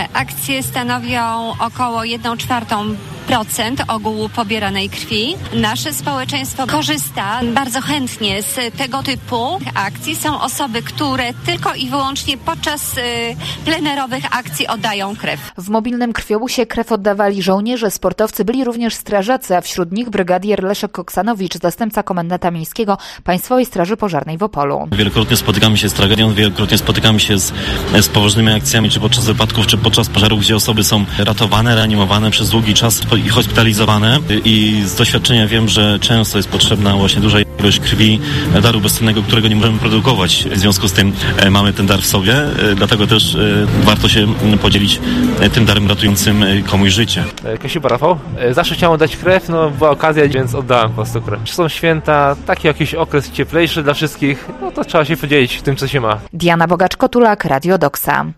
Akcje stanowią około 1/4% ogółu pobieranej krwi. Nasze społeczeństwo korzysta bardzo chętnie z tego typu akcji. Są osoby, które tylko i wyłącznie podczas plenerowych akcji oddają krew. W mobilnym krwiobusie krew oddawali żołnierze, sportowcy, byli również strażacy, a wśród nich brygadier Leszek Koksanowicz, zastępca komendanta miejskiego Państwowej Straży Pożarnej w Opolu. Wielokrotnie spotykamy się z tragedią, wielokrotnie spotykamy się z poważnymi akcjami, czy podczas wypadków, czy podczas pożarów, gdzie osoby są ratowane, reanimowane przez długi czas i hospitalizowane. I z doświadczenia wiem, że często jest potrzebna właśnie duża ilość krwi, daru bezcennego, którego nie możemy produkować. W związku z tym mamy ten dar w sobie, dlatego też warto się podzielić tym darem ratującym komuś życie. Kasiuba Rafał. Zawsze chciałem oddać krew, była okazja, więc oddałem po prostu krew. Czy są święta, taki jakiś okres cieplejszy dla wszystkich, to trzeba się podzielić tym, co się ma. Diana Bogacz-Kotulak, Radio Doksa.